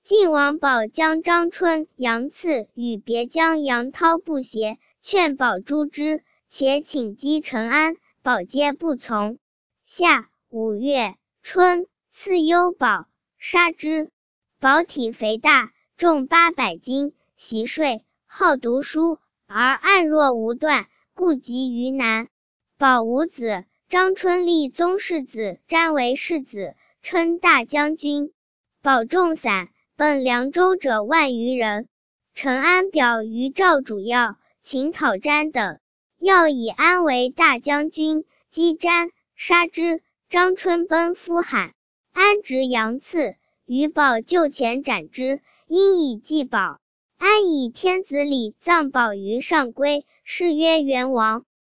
晋王宝将张春、杨赐与别将杨涛不协，劝宝诛之，且请击陈安，宝皆不从。夏5月，春，赐幽宝，杀之。宝体肥大，重800斤，习睡，好读书，而爱若无断，故疾于南。宝无子，张春立宗室子瞻为世子，称大将军。宝众散，奔凉州者万余人。陈安表于赵主要，请讨詹等，要以安为大将军，击詹，杀之。张春奔夫罕，安执杨赐，与宝就前斩之，因以祭宝。安以天子礼葬宝于上归，谥曰元王。